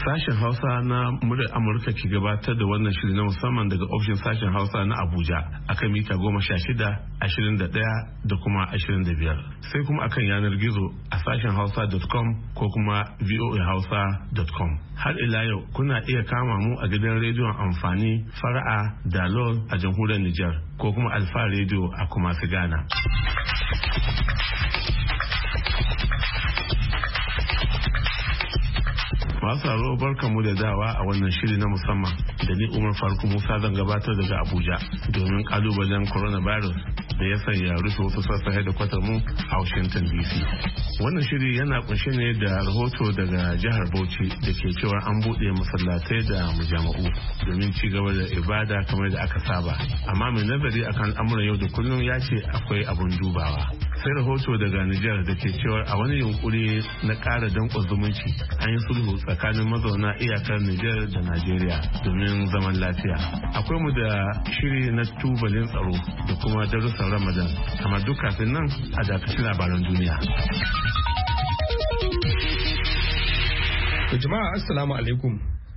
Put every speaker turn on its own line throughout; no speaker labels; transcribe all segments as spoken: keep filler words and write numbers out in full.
Sashen Hausa na muryar Amurka ke gabatar da wannan shiri na musamman daga ofishin sashen Hausa na Abuja akan mita goma sha shida, ashirin da ɗaya da kuma ashirin da biyar. Sai kuma akan yanar gizo a sashen hausa dot com ko kuma voa hausa dot com. Har ila yau kuna iya kama mu a gidan rediyon amfani Fara'a da Lol a jamhuriyar Nijar ko kuma Alfa Radio a Kumasi Ghana. Masu haro barkanmu da dawa a wannan shiri na musamman da ni Umar Faruk Musa zan gabatar daga Abuja domin kalubalen coronavirus da ya sanya rufe wasu sassa da kwatar mu a Washington D C. Wannan shiri yana kunshe ne da rahoto daga jihar Bauchi da ke cewa an buɗe masallatai da mujama'u domin ci gaba da ibada kamar da aka saba. Amma mai nazari akan al'amuran yau da kullum ya ce akwai abun dubawa. Sai rahoto daga Nijar da ke cewa a wani yunkuri na ƙara danƙon zumunci an yi sulhu tsakanin mazauna iyakar Nijar da Najeriya domin zaman lafiya. Akwai mu da shiri na tubalin tsaro da kuma darussan Ramadan, amma duk kafin nan a dakaci labaran duniya.
Jama'a assalamu alaikum.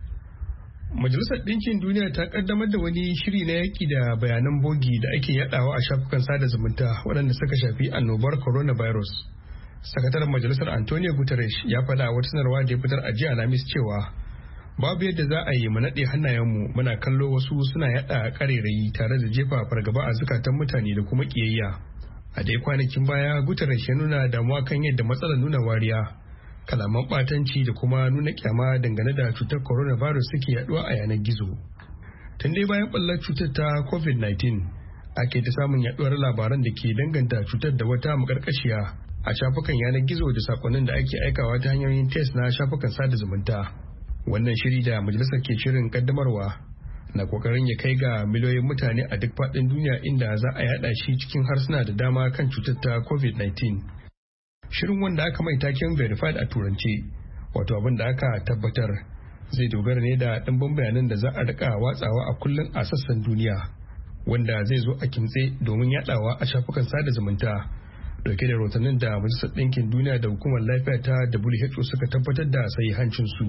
Majalisar Ɗinkin Duniya ta kaddamar da wani shiri na yaƙi da bayanan bogi da ake yadawa a shafukan sada zumunta waɗanda suka shafi annobar coronavirus. Sakataren Majalisar Antonio Guterres ya faɗa wata sanarwa da ya fitar a jiya Alhamis cewa babu yadda za a yi mu naɗe hannayenmu muna kallo wasu suna yaɗa ƙarerayi tare da jefa fargaba a zukatan mutane da kuma ƙiyayya. A dai kwanakin baya Guterres ya nuna damuwa kan yadda matsalar nuna wariya, kalaman ɓatanci da kuma nuna kyama dangane da cutar coronavirus suke yaɗuwa a yanar gizo. Tun dai bayan ɓallar cutar ta covid nineteen ake ta samun yaɗuwar labaran da ke danganta cutar da wata maƙarƙashiya a shafukan yanar gizo da sakonnin da ake aikawa ta hanyoyin test na shafukan sada zumunta. Wannan shiri da majalisar ke shirin kaddamarwa na kokarin ya kai ga miliyoyin mutane a duk faɗin duniya inda za a yada shi cikin harsuna da dama kan cutar ta covid nineteen. Shirin wanda aka mai taken verified a turance, wato abin da aka tabbatar, zai dogara ne da ɗimbin bayanan da za a rika watsawa a kullum a sassan duniya, wanda zai zo a kimtse domin yadawa a shafukan sada zumunta. Dauke da rahotannin da Majalisar Ɗinkin Duniya da Hukumar Lafiya ta W H O suka tabbatar da sahihancin su.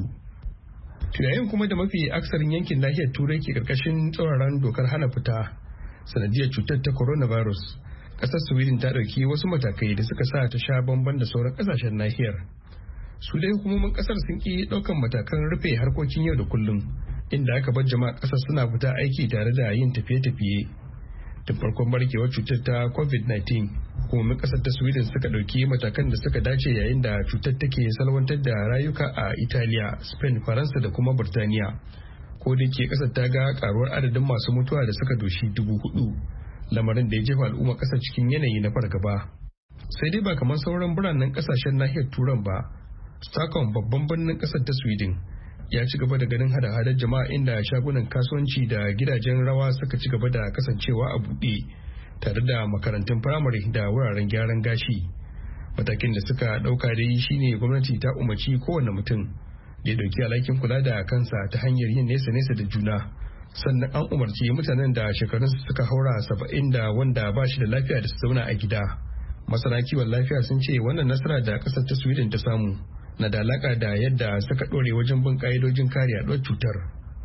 Tunayin kuma da mafi aksarin yankin nahiyar Turai ke karkashin tsauraran dokar hana fita sanadiyar cutar ta coronavirus. Kasar Sweden ta ɗauki wasu matakai da suka sa ta sha bamban da sauran kasashen nahiyar. Su dai hukumomin kasar sun ki ɗaukan matakan rufe harkokin yau da kullum, inda aka bar jama'a kasar suna fita aiki tare da yin tafiye-tafiye. Tun farkon barkewar cutar ta covid nineteen, hukumomin kasar ta Sweden suka ɗauki matakan da suka dace yayin da cutar take salwantar da rayuka a Italiya, Spain, Faransa da kuma Burtaniya. Ko da ke kasar ta ga karuwar adadin masu mutuwa da suka doshi dubu hudu, lamarin da ya jefa al'umma kasar cikin yanayi na fargaba. Sai dai ba kamar sauran biranen kasashen nahiyar Turan ba, Stockholm babban birnin kasar ta Sweden ya ci gaba da ganin hada-hadar jama'a inda shagunan kasuwanci da gidajen rawa suka ci gaba da kasancewa a buɗe, tare da makarantun firamare da wuraren gyaran gashi. Matakin da suka ɗauka dai shine gwamnati ta umarci kowane mutum da ya ɗauki alhakin kula da kansa ta hanyar yin nesa-nesa da juna. Sannan an umarci mutanen da shekarunsu suka haura saba'in da wanda ba shi da lafiya da su zauna a gida. Masana kiwon lafiya sun ce wannan nasara da ƙasar ta Sweden ta samu na da alaƙa da yadda suka ɗore wajen bin ƙa'idojin kare yaɗuwar cutar.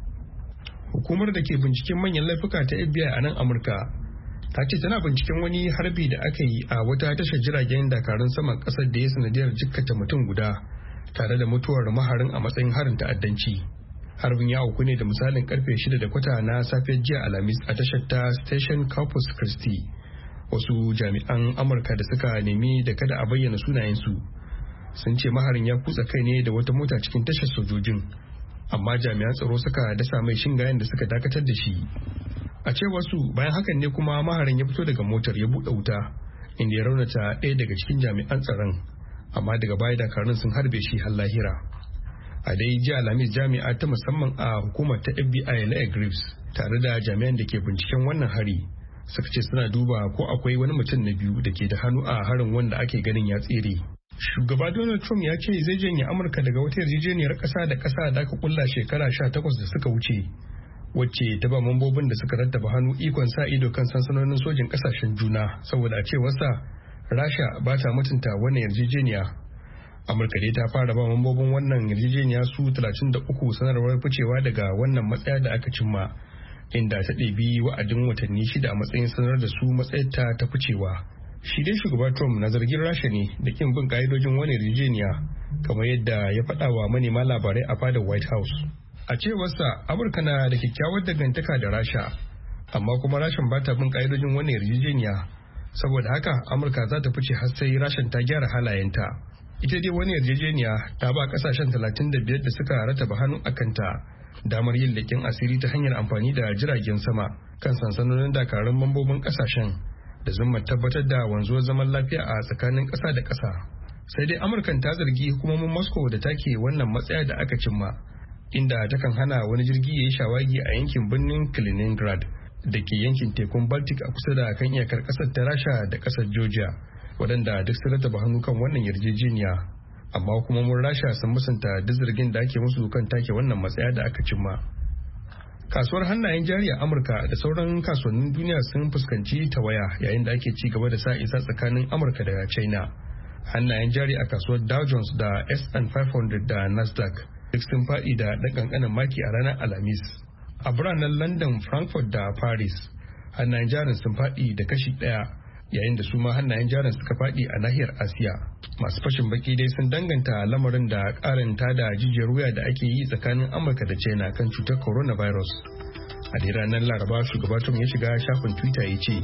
Hukumar da ke binciken manyan laifuka ta F B I a nan Amurka ta ce tana binciken wani harbi da aka yi a wata tashar jiragen dakarun saman ƙasar da ya sanadiyar jikkata mutum guda tare da mutuwar maharin a matsayin harin ta'addanci. Harbin ya auku ne da misalin karfe shida da kwata na safiyar jiya Alhamis a tashar ta Station Corpus Christi. Wasu jami'an Amurka da suka nemi da kada a bayyana sunayensu sun ce maharin ya kutsa kai ne da wata mota cikin tashar sojojin, amma jami'an tsaro suka dasa mai shingayen da suka dakatar da shi. A cewar su bayan hakan ne kuma maharin ya fito daga motar ya buɗe wuta inda ya raunata ɗaya daga cikin jami'an tsaron, amma daga baya dakarun sun harbe shi har lahira. A dai jiya Alhamis jami'a ta musamman a hukumar ta F B I Leah Griffiths tare da jami'an da ke binciken wannan hari suka ce suna duba ko akwai wani mutum na biyu da ke da hannu a harin wanda ake ganin ya tsere. Shugaba Donald Trump ya ce zai janye Amurka daga wata yarjejeniyar ƙasa da ƙasa da aka kulla shekara sha takwas da suka wuce, wacce ta ba mambobin da suka rattaba hannu ikon sa ido kan sansanonin sojin ƙasashen juna, saboda a cewarsa Rasha ba ta mutunta wannan yarjejeniya. Amurka dai ta fara ba mambobin wannan yarjejeniya su talatin da uku sanarwar ficewa daga wannan matsaya da aka cimma, inda ta ɗebi wa'adin watanni shida a matsayin sanar da su matsayarta ta ficewa. Shi dai shugaba Trump na zargin Rasha ne da kin bin ka'idojin wani yarjejeniya, kamar yadda ya faɗa wa manema labarai a fadar White House. A cewarsa, Amurka na da kyakkyawar dangantaka da Rasha, amma kuma Rashan ba ta bin ka'idojin wani yarjejeniya. Saboda haka, Amurka za ta fice har sai Rashan ta gyara halayenta. Ita dai wani yarjejeniya ta ba kasashen talatin da biyar da suka rataba hannu a kanta damar yin leƙen asiri ta hanyar amfani da jiragen sama kan sansanonin dakarun mambobin kasashen da zumar tabbatar da wanzuwar zaman lafiya a tsakanin ƙasa da ƙasa. Sai dai Amurkan ta zargi hukumomin Moscow da take wannan matsaya da aka cimma, inda takan hana wani jirgi ya yi shawagi a yankin birnin Kaliningrad da ke yankin tekun Baltic a kusa da kan iyakar ƙasar ta Rasha da ƙasar Georgia, waɗanda duk sun rataba hannu kan wannan yarjejeniya. Amma hukumomin Rasha sun musanta duk zargin da ake musu kan take wannan matsaya da aka cimma. Kasuwar hannayen jari a Amurka da sauran kasuwannin duniya sun fuskanci tawaya yayin da ake ci gaba da sa isa tsakanin Amurka da China. Hannayen jari a kasuwar Dow Jones da S and five hundred da Nasdaq duk sun faɗi da ɗan ƙanƙanin maki a ranar Alhamis. A biranen London, Frankfurt da Paris, hannayen jarin sun faɗi da kashi ɗaya, yayin da su ma hannayen jarin suka faɗi a nahiyar Asiya. Masu fashin baki dai sun danganta lamarin da ƙarin tada jijiyar wuya da ake yi tsakanin Amurka da China kan cutar coronavirus. A dai ranar Laraba, shugaba Trump ya shiga shafin Twitter ya ce,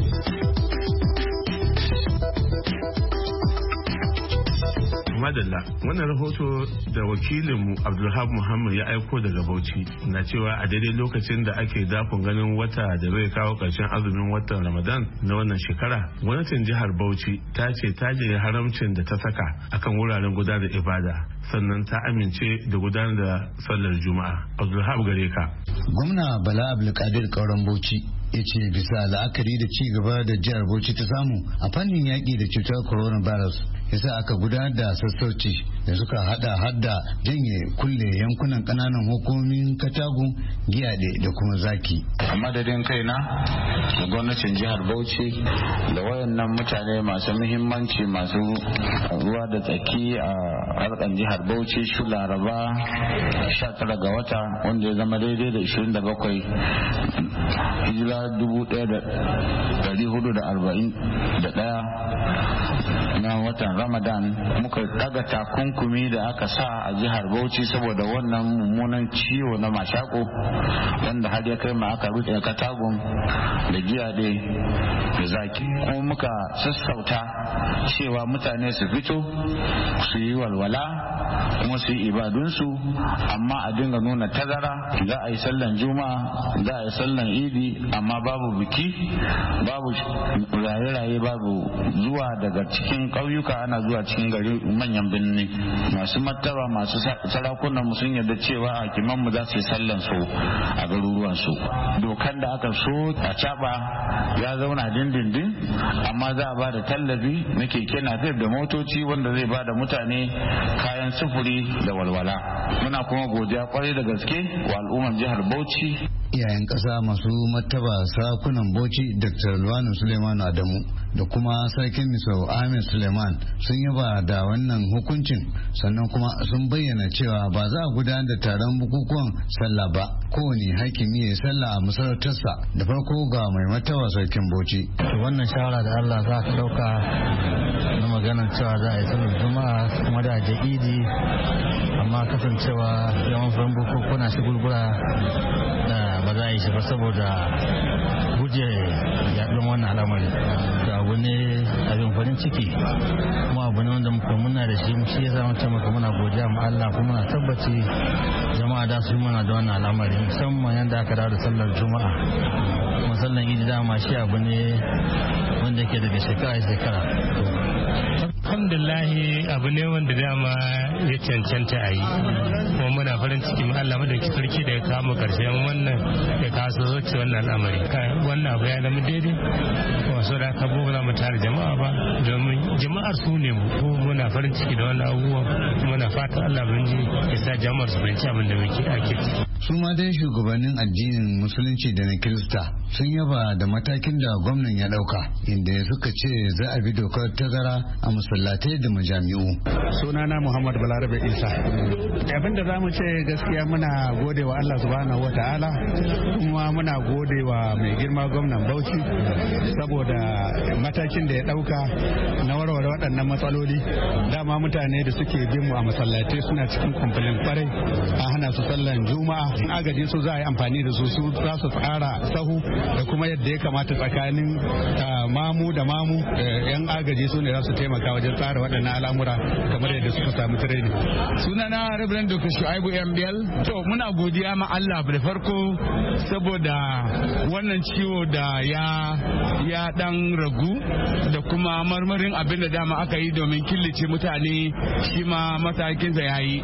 Madalla, wannan rahoto da wakilinmu Abdulhab Muhammad ya aiko daga Bauchi na cewa a daidai lokacin da ake dakon ganin wata da zai kawo ƙarshen azumin watan Ramadan na wannan shekara, gwamnatin jihar Bauchi ta ce ta janye haramcin da ta saka akan wuraren gudanar da ibada, sannan ta amince da gudanar da sallar Juma'a. Abdulhab gare ka.
Gwamna Bala Abdulkadir Kauran Bauchi ya ce bisa la'akari da ci gaba da jihar Bauchi ta samu a fannin yaƙi da cutar coronavirus yasa aka gudanar da sassauci da suka hada hadda janye kulle yankunan kananan hukumomin Katagun, Giyade da kuma Zaki.
A madadin kaina da gwamnatin jihar Bauchi da wayannan mutane masu muhimmanci masu ruwa da tsaki a harkar jihar Bauchi shi Laraba sha tara ga wata wanda ya zama daidai da ishirin da bakwai hijira dubu ɗaya da ɗari hudu da arba'in da ɗaya na watan Ramadan muka daga takunkumi da aka sa a jihar Bauchi saboda wannan mummunan ciwo na mashako wanda har ya kai ma aka rufe Katagun da Giyade da Zaki. Kuma muka sassauta cewa mutane su fito su yi walwala kuma su yi ibadunsu, amma a dinga nuna tazara. Za a yi sallan Juma'a, za a yi sallan Idi, amma babu biki, babu raye-raye, babu zuwa daga cikin ƙauyuka ana zuwa cikin gari manyan birni. Masu martaba masu sarakunan mu sun yarda cewa hakiman mu za su yi sallan su a garuruwan su. Dokan da aka so a caba ya zauna dindindin, amma za a ba da tallafi na keke napep da motoci wanda zai ba da mutane kayan sufuri da walwala. Muna kuma godiya kwarai da gaske wa al'ummar jihar Bauchi.
Iyayen ƙasa masu martaba sarakunan Bauchi Doctor Luwanu Suleiman Adamu da kuma sarkin Misau Ahmed Suleiman sun yaba da wannan hukuncin, sannan kuma sun bayyana cewa ba za a gudanar da taron bukukuwan sallah ba, kowane hakimi ya sallah a masarautarsa. Da farko ga mai martaba sarkin Bauchi.
Wannan shawara da Allah za ka ɗauka na maganar cewa za a yi sallar Juma'a kuma da je Idi, amma kasancewa yawan furen bukukuna shi gurgura da ba za a yi shi ba saboda guje yaɗin wannan al'amari. To abu ne abin farin ciki kuma abu ne wanda muka muna da shi shi ya zama ta maka muna godiya ma Allah kuma muna tabbaci jama'a da su muna da wannan al'amari, musamman yadda aka dawo da sallar Juma'a. Kuma sallar Idi dama shi abu ne wanda ke daga shekara shekara.
Alhamdulillahi abu ne wanda dama ya cancanta a yi, kuma muna farin ciki ma Allah madauki sarki da ya kama karshen wannan ya kaso zoce wannan al'amari. Wannan abu ya zama daidai, kuma so da kabo ba za mu tare jama'a ba, domin jama'ar su ne mu, ko muna farin ciki da wannan abubuwan, muna fatan Allah binji ya sa jama'ar su fahimci abin da muke ake ciki.
Su ma dai shugabannin addinin musulunci da na Kirista sun yaba da matakin da gwamnan ya dauka inda suka ce za a bi dokar tazara a masallatai da majami'u.
Sunana Muhammad Balarabe Isa. Abin da zamu ce gaskiya muna gode wa Allah subhanahu wa ta'ala kuma muna gode wa mai girma gwamnan Bauchi saboda matakin da ya dauka na warware waɗannan matsaloli. Dama mutane da suke bin mu a masallatai suna cikin complain kwarai a hana su sallan juma'a. Agaji su za a yi amfani da su su za su tsara sahu da kuma yadda ya kamata tsakanin mamu da mamu yan agaji su ne za su taimaka wajen tsara waɗannan al'amura kamar yadda suka samu training.
Sunana Reverend Doctor Shu'aibu Yambiyal. To muna godiya ma Allah da farko saboda wannan ciwo da ya ya dan ragu da kuma marmarin abin da dama aka yi domin killace mutane shi ma matakinsa ya yi.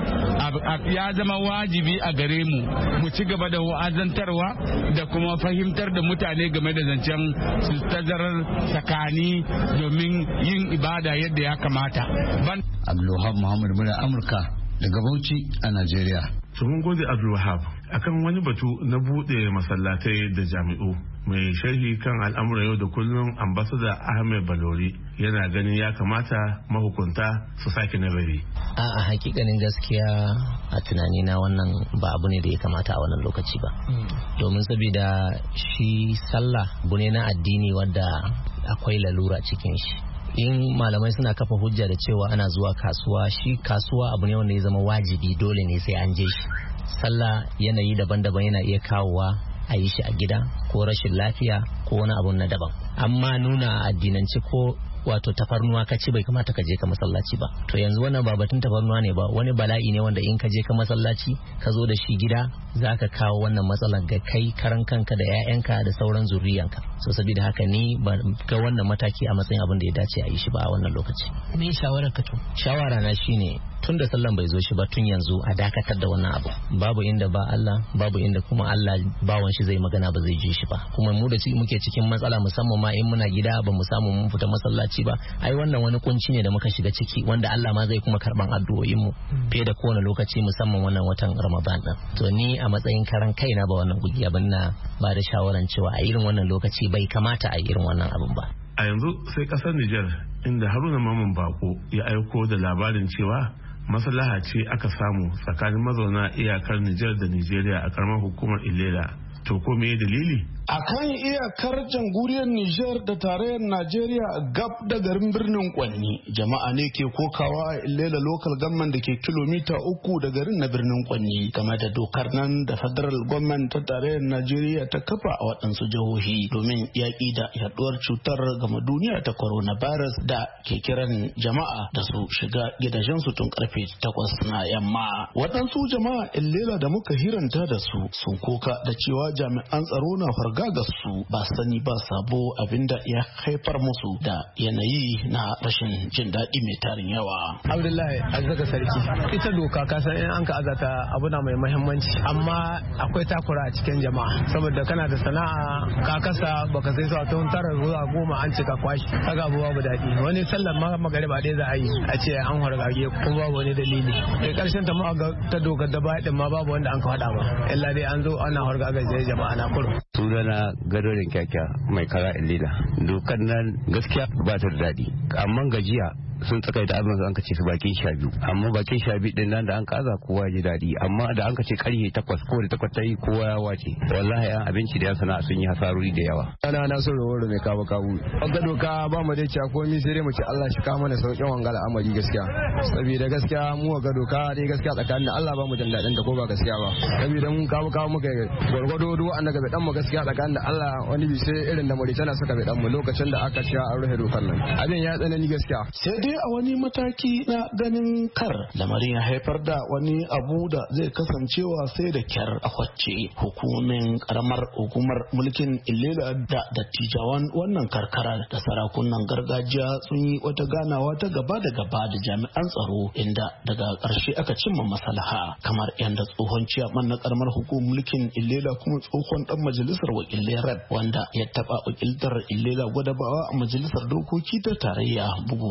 Ya zama wajibi a gare mu mu ci gaba da wa'azantarwa da kuma fahimtar da mutane game da zancen su tazarar tsakani domin yin ibada yadda ya kamata.
Abdulwahab Muhammad Mura Amurka daga Bauchi a Najeriya.
Mun gode Abdulwahab akan wani batu na bude masallatai da jami'u. Mai sharhi kan al'amuran yau da kullum ambasada Ahmed Balori yana ganin ya kamata mahukunta su sake nazari.
A a hakikanin gaskiya a tunani na wannan ba abu ne da ya kamata a wannan lokaci ba. Domin saboda shi sallah abu ne na addini wadda akwai lalura cikin shi. In malamai suna kafa hujja da cewa ana zuwa kasuwa, shi kasuwa abu ne wanda ya zama wajibi dole ne sai an je shi. Sallah yanayi daban-daban yana iya kawowa a yi shi a gida ko rashin lafiya ko wani abun na daban, amma nuna addinance ko wato tafarnuwa ka ci bai kamata ka je ka masallaci ba. To yanzu wannan ba batun tafarnuwa ne ba, wani bala'i ne wanda in ka je ka masallaci ka zo da shi gida za ka kawo wannan matsalar ga kai karan kanka da 'ya'yanka da sauran zuriyanka. So saboda haka ni ba ga wannan mataki a matsayin abin da ya dace a yi shi ba a wannan lokaci. Me shawara ka to? Shawara na shine tun da sallan bai zo shi ba tun yanzu a dakatar da wannan abu. Babu inda ba Allah, babu inda kuma Allah bawan shi zai magana ba zai ji shi ba. Kuma mu da muke cikin matsala musamman ma in muna gida ba mu samu mun fita masallaci ba, ai wannan wani kunci ne da muka shiga ciki wanda Allah ma zai kuma karban addu'o'in mu fiye da kowane lokaci musamman wannan watan Ramadan din. To ni a matsayin karan kaina ba wannan gudiya ban na ba da shawaran cewa a irin wannan lokaci bai kamata a irin wannan abun ba.
A yanzu sai kasar Nijar inda Haruna Maman Bako ya aiko da labarin cewa maslaha ce aka samu tsakanin mazauna iyakar Nijar da Nijeriya a karamar hukumar Ilela. To ko me dalili?
A kan iyakar jamhuriyar Nijar da tarayyar Najeriya gab da garin birnin Kwanni, jama'a ne ke kokawa a Ilela local government da ke kilomita uku da garin na birnin Kwanni game da dokar nan da federal government ta tarayyar Najeriya ta kafa a waɗansu jihohi domin yaƙi da yaduwar cutar gama duniya ta coronavirus da ke kiran jama'a da su shiga gidajensu tun karfe takwas na yamma. Waɗansu jama'a Ilela da muka hiranta da su sun koka da cewa jami'an tsaro na farga ga su ba sani ba sabo abinda ya haifar musu da yanayi na rashin jin daɗi mai tarin yawa.
Abdullahi azzaka sarki, ita doka ka san in an ka azata abu na mai muhimmanci amma akwai takura a cikin jama'a saboda kana da sana'a ka kasa baka sai sa tun tara zuwa goma an cika kwashi kaga abu babu daɗi. Wani sallar ma magariba ɗaya za a yi a ce an hargage ko babu wani dalili. Kai karshen ta ma ga ta dokar da ba din ma babu wanda an ka faɗa ba illa dai an zo ana hargage jama'a na kurum.
Sunana gadorin kyakya mai kara illila. Dokar nan gaskiya ba ta da daɗi amma gajiya sun tsakai da abin an ka ce su bakin sha biyu amma bakin sha biyu din nan da an kaza kowa ji daɗi amma da an ka ce karfe takwas ko da takwas ta yi kowa ya wace wallahi an abinci da yan sana'a sun yi hasarori da yawa.
Ana na son rawar mai kawo kawo wanda doka ba mu dai cewa komai sai dai mu ce Allah shi kawo mana sauƙin wangala amari gaskiya saboda gaskiya mu ga doka dai gaskiya tsakanin Allah ba mu jin daɗin da ko ba gaskiya ba saboda mun kawo kawo muka gwargwado duk an daga dan mu gaskiya tsakanin Allah wani bi sai irin da Mauritania suka bai dan mu lokacin da aka ce an rufe dokar nan abin ya tsanani gaskiya.
Sai dai a wani mataki na ganin kar lamarin ya haifar da wani abu da zai kasancewa sai da kyar a kwacce hukumomin karamar hukumar mulkin Ilela da dattijawan wannan karkara da sarakunan gargajiya sun yi wata ganawa ta gaba da gaba da jami'an tsaro inda daga ƙarshe aka cimma maslaha kamar yadda tsohon ciyaman na karamar hukumar mulkin Ilela kuma tsohon dan majalisar wakilai rep wanda ya taba wakiltar Ilela Gwadabawa a majalisar dokoki ta tarayya bugu da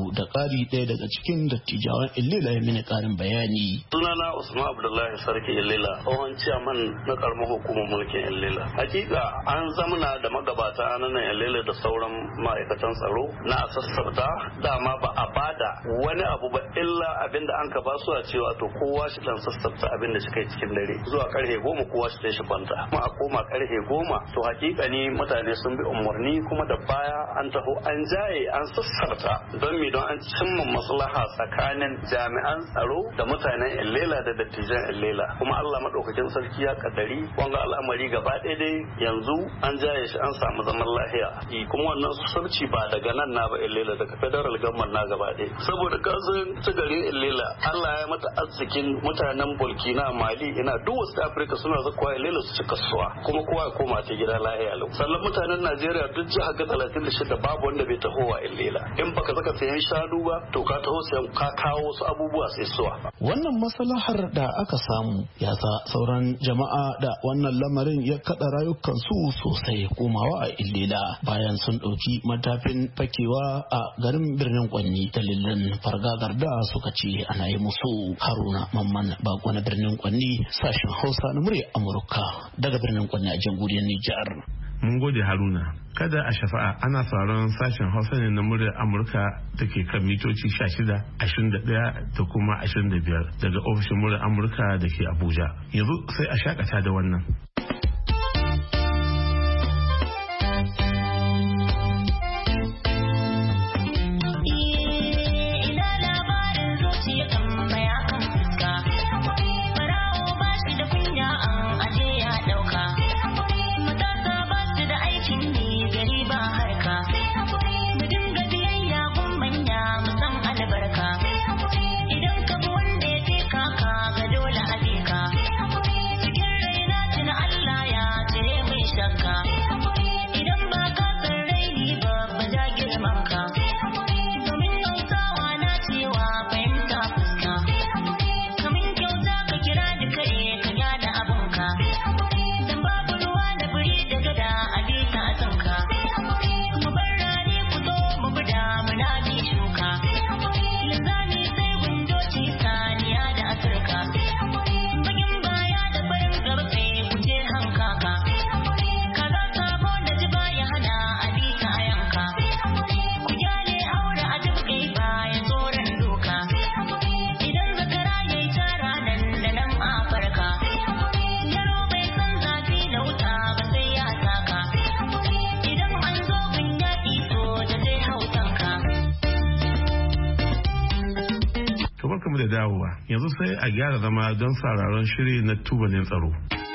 labari ɗaya daga cikin dattijawan Ilela ya mini ƙarin bayani.
Sunana Usman Abdullahi Sarki Ilela, tsohon ciyaman na karamar hukumar mulkin Ilela. Hakika an zamana da magabata nan Ilela da sauran ma'aikatan tsaro na a sassabta dama ba a bada wani abu ba illa abinda an ka ba su a cewa to kowa shi dan sassabta abinda shi kai cikin dare zuwa karfe goma kowa shi shi kwanta kuma a koma karfe goma to hakika ni mutane sun bi umarni kuma da baya an taho an jaye an sassabta don mi don an cimma maslaha tsakanin jami'an tsaro da mutanen Ilela da dattijan Ilela kuma Allah madaukakin sarki ya kaddari wanga al'amari gaba ɗaya dai yanzu an jaye shi an samu zaman lafiya kuma wannan sassabci ba daga nan na ba Ilela daga federal government na gaba ɗaya saboda kasan ta garin Ilela Allah ya mata arzikin mutanen Burkina Mali ina duk wasu Afirka suna zakwa Ilela su ci kasuwa kuma kowa ya koma ta gida lahiya lau sannan mutanen Najeriya duk jiha ga talatin da shida babu wanda bai taho wa Ilela in baka saka sayan shanu ba to ka taho sayan ka kawo wasu abubuwa sai suwa
wannan maslahar da aka samu ya sa sauran jama'a da wannan lamarin ya kada rayukan su sosai komawa a Ilela bayan sun ɗauki matafin fakewa a garin birnin Kwanni dalilin fargagar da suka ce ana yi musu. Haruna Mamman Bako na birnin Kwanni, sashen Hausa na murya Amurka daga birnin Kwanni a jamhuriyar Nijar.
Mun gode Haruna. Kada a shafa'a ana sauran sashen Hausa ne na muryar Amurka da ke kan mitoci sha shida, ashirin da ɗaya da kuma ashirin da biyar daga ofishin muryar Amurka da ke Abuja. Yanzu sai a shakata da wannan. Da dawowa yanzu sai a gyara zama don sauraron shiri na tubalin tsaro.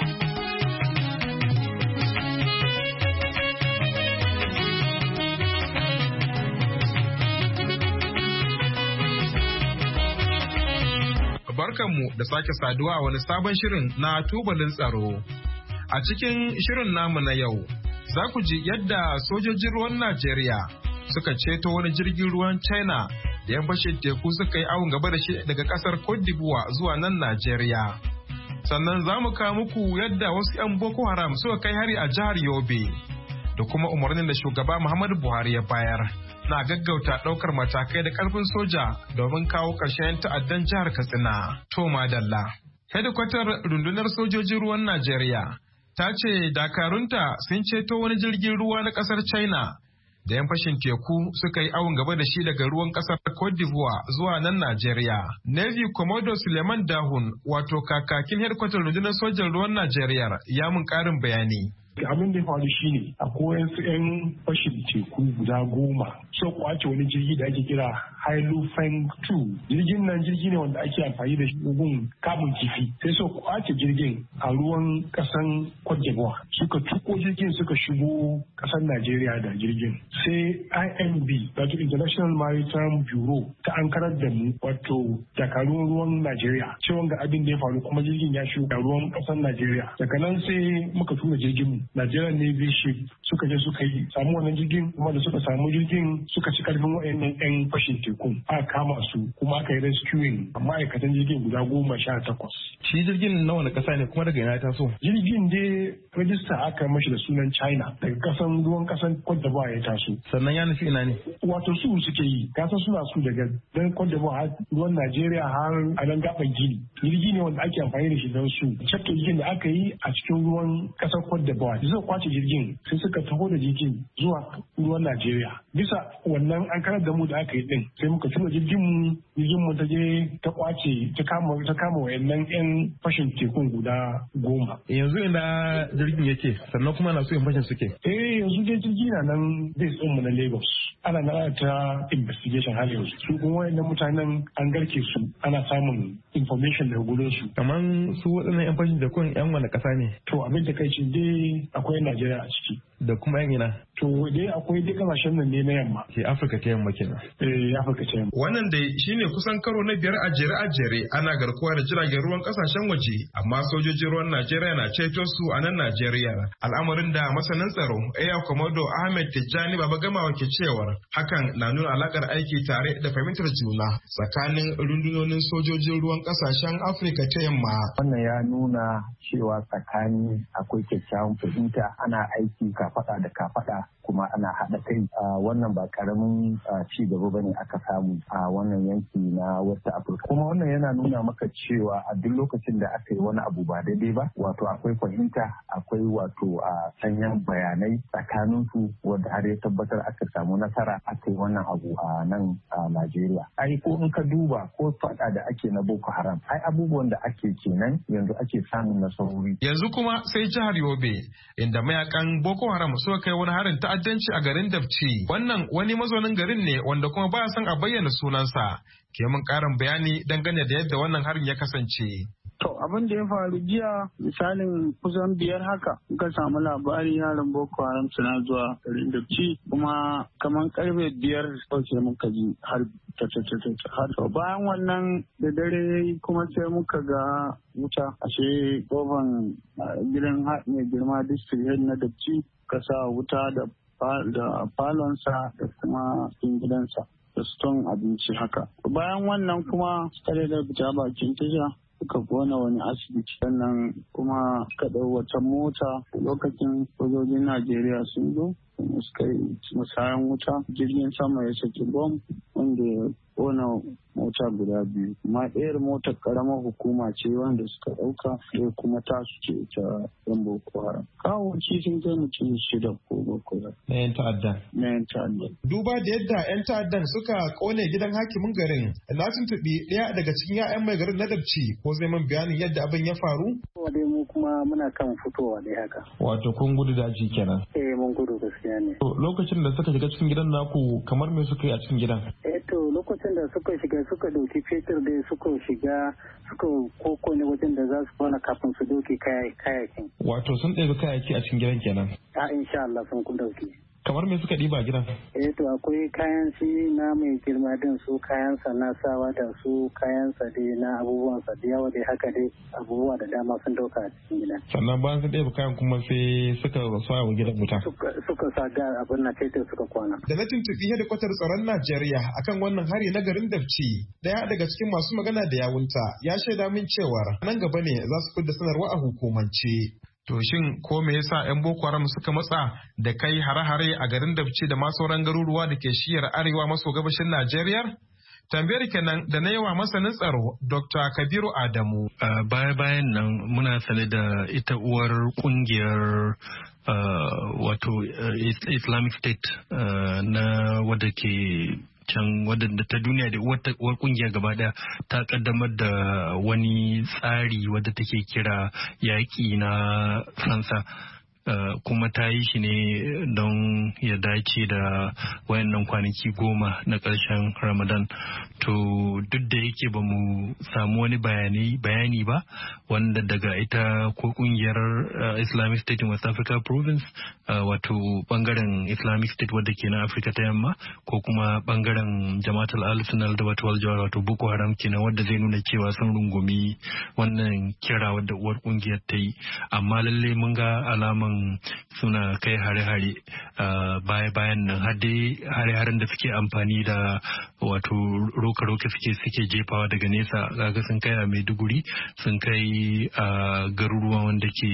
Barkanmu da sake saduwa a wani sabon shirin na tubalin tsaro. A cikin shirin namu na yau, za ku ji yadda sojojin ruwan Najeriya suka ceto wani jirgin ruwan China da yan fashin teku suka yi awon gaba da shi daga kasar Cote d'Ivoire zuwa nan Najeriya. Sannan za mu kawo muku yadda wasu 'yan Boko Haram suka kai hari a jihar Yobe da kuma umarnin da shugaba Muhammadu Buhari ya bayar na gaggauta ɗaukar matakai da ƙarfin soja domin kawo ƙarshen ta'addan jihar Katsina. To madalla. Hedikwatar rundunar sojojin ruwan Najeriya ta ce dakarunta sun ceto wani jirgin ruwa na ƙasar China da yan fashin teku suka yi awon gaba da shi daga ruwan kasar Cote d'Ivoire zuwa nan Najeriya. Navy Commodore Suleiman Dahun, wato kakakin hedkwatar rundunar sojan ruwan Najeriya, ya mun karin bayani.
Abin da ya faru shine akwai wasu 'yan fashin teku guda goma so kwace wani jirgi da ake kira Hailufeng two. Jirgin nan jirgi ne wanda ake amfani da shi gun kamun kifi. Sai so kwace jirgin a ruwan kasan Cote d'Ivoire. Suka tuko jirgin suka shigo kasar Najeriya da jirgin. Sai I M B wato International Maritime Bureau ta ankarar da mu wato dakarun ruwan Najeriya. Cewa ga abin da ya faru kuma jirgin ya shigo a ruwan kasar Najeriya. Daga nan sai muka tura jirgin mu Nigerian Navy ship suka je suka yi samu wannan jirgin, kuma da suka samu jirgin suka ci karfin wayannan yan fashin tekun aka kama su kuma aka yi rescuing ma'aikatan jirgin guda goma sha takwas.
Shi jirgin na wani kasa ne kuma daga ina ya taso?
Jirgin dai rajista aka mashi da sunan China daga kasan ruwan kasan Cote d'Ivoire ya taso.
Sannan ya nufi ina ne?
Wato su suke yi, kasan suna su daga dan Cote d'Ivoire ruwan Najeriya har a nan gaban Gini. Jirgi ne wanda ake amfani da shi don su. Cafke jirgin da aka yi a cikin ruwan kasar Cote d'Ivoire. Suka kwace jirgin sai suka taho da jirgin zuwa ruwan Najeriya. Bisa wannan an karar da mu da aka yi din sai muka tura jirgin mu jirgin mu ta je ta kwace ta kama ta kama wayannan yan fashin tekun guda goma.
Yanzu ina jirgin yake sannan kuma na so yan fashin suke.
Eh yanzu dai jirgi na nan base din mu na Lagos. Ana na ta investigation har yanzu. Su kuma wayannan mutanen an garke su ana samun information daga gurin su.
Kaman su waɗannan yan fashin tekun yan wani ƙasa ne?
To abin da kai ce dai akwai Najeriya a ciki.
Da kuma yan ina?
To dai akwai dai kasashen nan ne na yamma.
Ke Afirka ta yamma kenan.
Eh Afirka ta yamma.
Wannan dai shine kusan karo na biyar a jere a jere ana garkuwa da jiragen ruwan kasashen waje amma sojojin ruwan Najeriya na ceto su a nan Najeriya. Al'amarin da masanin tsaro Air Commodore Ahmed Tijjani Baba Gamawa ke cewar hakan na nuna alakar aiki tare da fahimtar juna tsakanin rundunonin sojojin ruwan kasashen Afirka ta yamma.
Wannan ya nuna cewa tsakani akwai kyakkyawan fahimta, ana aiki kafada da kafada kuma ana haɗa kai. Wannan ba karamin ci gaba bane aka samu a wannan yanki na West Africa. Kuma wannan yana nuna maka cewa a duk lokacin da aka yi wani abu ba daidai ba, wato akwai fahimta, akwai wato a sanyan bayanai tsakanin su wanda har ya tabbatar aka samu nasara aka yi wannan abu a nan a Najeriya. Ai ko in ka duba ko faɗa da ake na Boko Haram, ai abubuwan da ake kenan yanzu ake samun nasarori.
Yanzu kuma sai jihar Yobe inda mayakan Boko Haram suka kai wani harin ta'addanci a garin Dabci. Wannan wani mazaunin garin ne wanda kuma baya son a bayyana sunansa. Ke mun karin bayani dangane da yadda wannan harin ya kasance.
To abin da ya faru jiya misalin kusan biyar haka muka samu labari yaran Boko Haram suna zuwa garin Dabci kuma kamar karfe biyar ɗauke muka ji har har bayan wannan da dare kuma sai muka ga wuta ashe kofan gidan mai girma district head na Dabci ka sa wuta da da falonsa da kuma cikin gidansa da ston abinci haka. Bayan wannan kuma suka da fita bakin tasha suka kona wani asibiti sannan kuma suka ɗau wata mota lokacin sojojin Najeriya sun zo suka yi musayan wuta jirgin sama ya saki bom wanda ya kona mota guda biyu amma ɗayar motar karamar hukuma ce wanda suka ɗauka sai kuma tasu ce ta yan Boko Haram. Kawo sun kai mutum shida ko Boko Haram.
Na yan ta'addan.
Na yan ta'addan.
Duba da yadda yan ta'addan suka kone gidan hakimin garin, na tuntuɓi ɗaya daga cikin 'ya'yan mai garin na Dabci ko zai man bayanin yadda abin ya faru?
Dai mu kuma muna kan fitowa dai haka.
Wato kun gudu daji kenan.
Eh mun gudu gaskiya ne.
Lokacin da suka shiga cikin gidan naku kamar me suka yi a cikin gidan?
Eh to lokacin da suka shiga suka dauki fetur dai suka shiga suka koko ne wajen da za su kwana kafin su dauke kayakin.
Wato sun ɗebi kayayyaki a cikin gidan kenan?
A insha Allah sun kun dauke.
Kamar me suka ɗiba gidan?
Eh to akwai kayan shi na mai girma din su kayansa na sawa da su kayansa dai na abubuwansa da yawa dai haka dai abubuwa da dama sun dauka a cikin gidan.
Sannan bayan sun ɗeba kayan kuma sai suka sa wa gidan wuta.
Suka sa ga abin na fetur suka kwana.
Da na tuntuɓi hedikwatar tsaron Najeriya akan wannan hari na garin Dabci, daya daga cikin masu magana da yawunta ya shaida min cewar nan gaba ne za su fidda sanarwa a hukumance. To shin ko me yasa 'yan Boko Haram suka matsa da kai hare-hare a garin Dabci da ma sauran garuruwa da ke shiyar arewa maso gabashin Najeriya? Tambayar kenan da na yawa masanin tsaro Doctor Kabiru Adamu.
Uh, baya-bayan nan muna sane da ita uwar kungiyar uh, wato uh, Islamic State uh, na wadda ke can wadanda ta duniya da uwar kungiya gaba daya ta kaddamar da wani tsari wadda take kira yaƙi na fansa. Uh, kuma ta yi shi ne don ya dace da wayannan kwanaki goma na ƙarshen Ramadan. To duk da yake ba mu samu wani bayani, bayani ba wanda daga ita ko kungiyar uh, Islamic State in West Africa Province uh, wato bangaren Islamic State wadda ke na Afirka ta yamma ko kuma bangaren Jama'atul Al-Sunnah da Wal Jawar wato Boko Haram kenan wadda zai nuna cewa sun rungumi wannan kira wadda uwar kungiyar ta yi. Amma lalle mun ga alaman suna kai hare-hare baya-bayan nan har dai hare-haren da suke amfani da wato roka-roka suke suke jefawa daga nesa kaga sun kai a Maiduguri sun kai a garuruwan wanda ke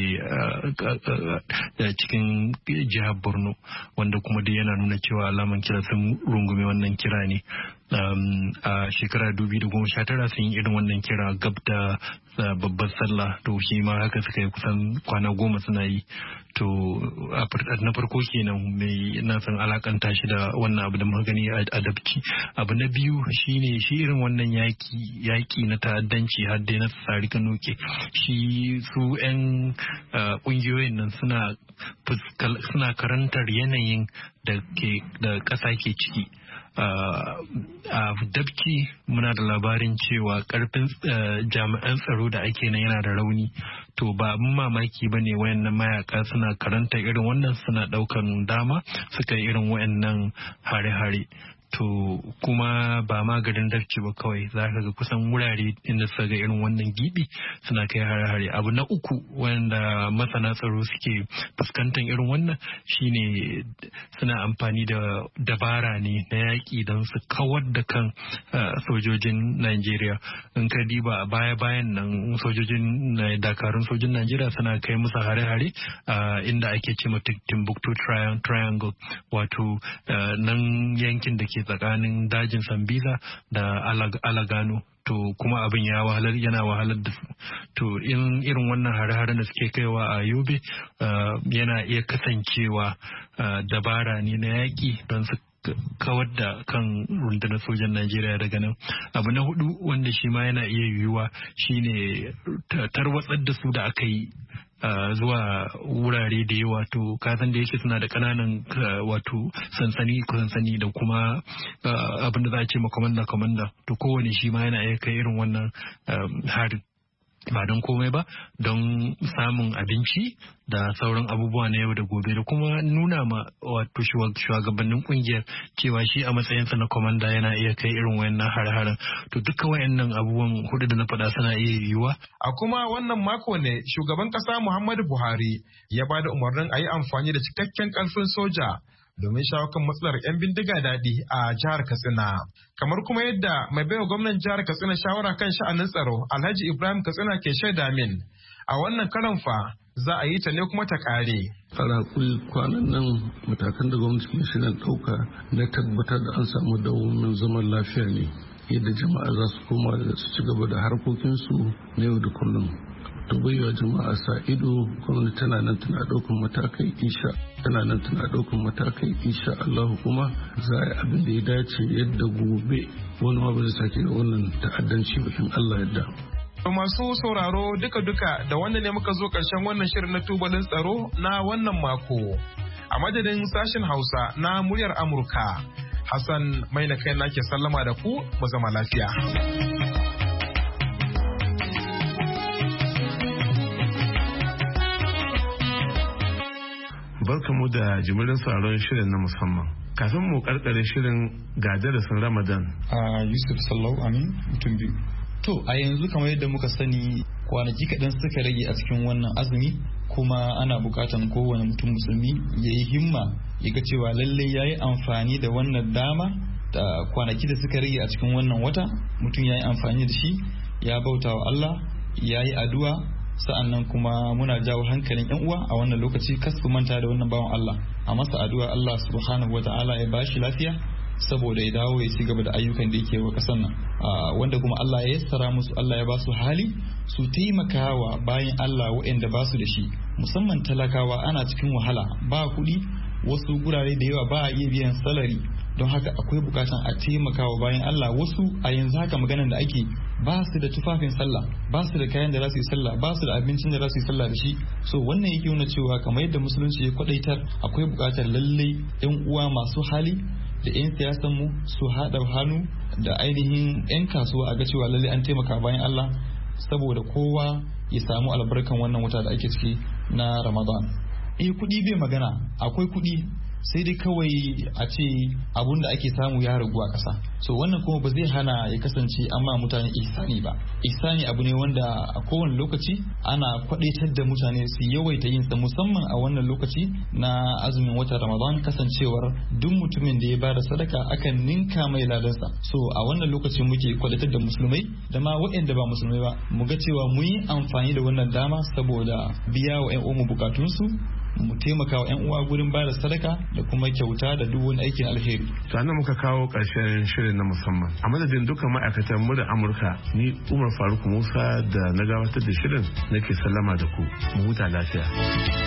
cikin jihar Borno wanda kuma dai yana nuna cewa alaman kira sun rungume wannan kira ne. A shekara dubi da goma sha tara sun yi irin wannan kira gab da babbar sallah to shi ma haka suka yi kusan kwana goma suna yi to na farko kenan mai na san alakanta shi da wannan abu da muka gani a dabci. Abu na biyu shine shi irin wannan yaki yaki na ta'addanci har dai na tsari kanoke shi su yan kungiyoyin nan suna suna karantar yanayin da ke da ƙasa ke ciki. A dabci muna da labarin cewa karfin jami'an tsaro da ake nan yana da rauni to ba abin mamaki ba ne wayannan mayaka suna karanta irin wannan suna daukan dama suka yi irin wayannan hare-hare. To kuma ba ma garin dabci ba kawai za ka ga kusan wurare inda suka ga irin wannan gibi suna kai hare-hare. Abu na uku wanda masana tsaro suke fuskantar irin wannan shine suna amfani da dabara ne na yaƙi don su kawar da kan sojojin Najeriya. In ka diba a baya-bayan nan sojojin dakarun sojin Najeriya suna kai musu hare-hare inda ake ce mata Timbuktu Triangle wato nan yankin da ke tsakanin dajin Sambisa da Alagano. To kuma abin ya wahalar yana wahalar da su. To in irin wannan hare-haren da suke kaiwa a Yobe yana iya kasancewa dabara ne na yaƙi don su kawar da kan rundunar sojan Najeriya daga nan. Abu na hudu wanda shi ma yana iya yiwuwa shine tarwatsar da su da aka yi Uh, zuwa wurare da yawa to kasan da yake suna da kananan uh, wato sansani sansani da kuma uh, abin da za a ce makamanda kamanda to kowane shi ma yana iya kai irin wannan um, harin ba don komai ba don samun abinci da sauran abubuwa na yau da gobe da kuma nuna ma wato shugabannin kungiyar cewa shi a matsayinsa na komanda yana iya kai irin wayannan har-haren to duka wayannan abubuwan hudu da na faɗa suna iya yiwuwa.
A kuma wannan mako ne shugaban ƙasa Muhammadu Buhari ya ba da umarnin a yi amfani da cikakken ƙarfin soja domin shawo kan matsalar 'yan bindiga daɗi a jihar Katsina. Kamar kuma yadda mai baiwa gwamnan jihar Katsina shawara kan sha'anin tsaro Alhaji Ibrahim Katsina ke shaida min. A wannan karan fa za a yi ta ne kuma ta ƙare.
Farakul kwanan nan matakan da gwamnati ke shirin ɗauka na tabbatar da an samu dawomin zaman lafiya ne yadda jama'a za su koma da su ci gaba da harkokinsu na yau da kullum. To baiwa jama'a sa ido gwamnati tana nan tana ɗaukan matakai insha tana nan tana ɗaukan matakai insha Allah kuma za a yi abin da ya dace yadda gobe wani ma ba zai sake wannan ta'addanci ba in Allah yadda.
Masu sauraro duka-duka da wannan ne muka zo ƙarshen wannan shirin na tubalin tsaro na wannan mako. A madadin sashen Hausa na muryar Amurka, Hassan mai na kai nake sallama da ku mu zama lafiya.
Barkamu da jimirin sauran shirin na musamman. Kafin mu karkare shirin ga darasin Ramadan.
A Yusuf Sallau Amin mutum biyu. To a yanzu kamar yadda muka sani kwanaki kaɗan suka rage a cikin wannan azumi kuma ana buƙatan kowane mutum musulmi ya yi himma ya ga cewa lallai ya yi amfani da wannan dama da kwanaki da suka rage a cikin wannan wata mutum ya yi amfani da shi ya bauta wa Allah ya yi addu'a sa'annan kuma muna jawo hankalin yan uwa a wannan lokaci kas su manta da wannan bawan Allah a masa addu'a Allah subhanahu wata'ala ya bashi lafiya saboda ya dawo ya ci gaba da ayyukan da yake wa kasan nan wanda kuma Allah ya yassara musu Allah ya ba su hali su taimakawa bayan Allah waɗanda ba su da shi musamman talakawa ana cikin wahala ba kuɗi wasu gurare da yawa ba a iya biyan salari don haka akwai bukatan a taimakawa bayan Allah wasu a yanzu haka maganar da ake ba su da tufafin sallah ba su da kayan da za su yi sallah ba su da abincin da za su yi sallah da shi so wannan yake nuna cewa kamar yadda musulunci ya kwadaitar akwai bukatar lallai yan uwa masu hali da 'yan siyasanmu su haɗa hannu da ainihin 'yan kasuwa a ga cewa lalle an taimaka bayan Allah saboda kowa ya samu albarkan wannan wata da ake ciki na Ramadan. Eh kuɗi bai magana akwai kuɗi sai dai kawai a ce abun da ake samu ya ragu a ƙasa. So wannan kuma ba zai hana ya kasance amma mutane ihsani ba. Ihsani abu ne wanda a kowane lokaci ana kwadaitar da mutane su yawaita yin sa, musamman a wannan lokaci na azumin watan Ramadan, kasancewar duk mutumin da ya bada sadaka akan ninka mai ladansa. So a wannan lokaci muke kwadaitar da musulmai da ma waɗanda ba musulmai ba mu ga cewa mu yi amfani da wannan dama saboda biya wa 'yan uwanmu bukatunsu, mu taimaka wa 'yan uwa gurin bada sadaka da kuma kyauta da duk wani aikin alheri.
Sannan muka kawo ƙarshen shirin na musamman. A madadin dukkan ma'aikatan mu da Amurka, ni Umar Faruk Musa da na gabatar da shirin nake sallama da ku. Mu huta lafiya.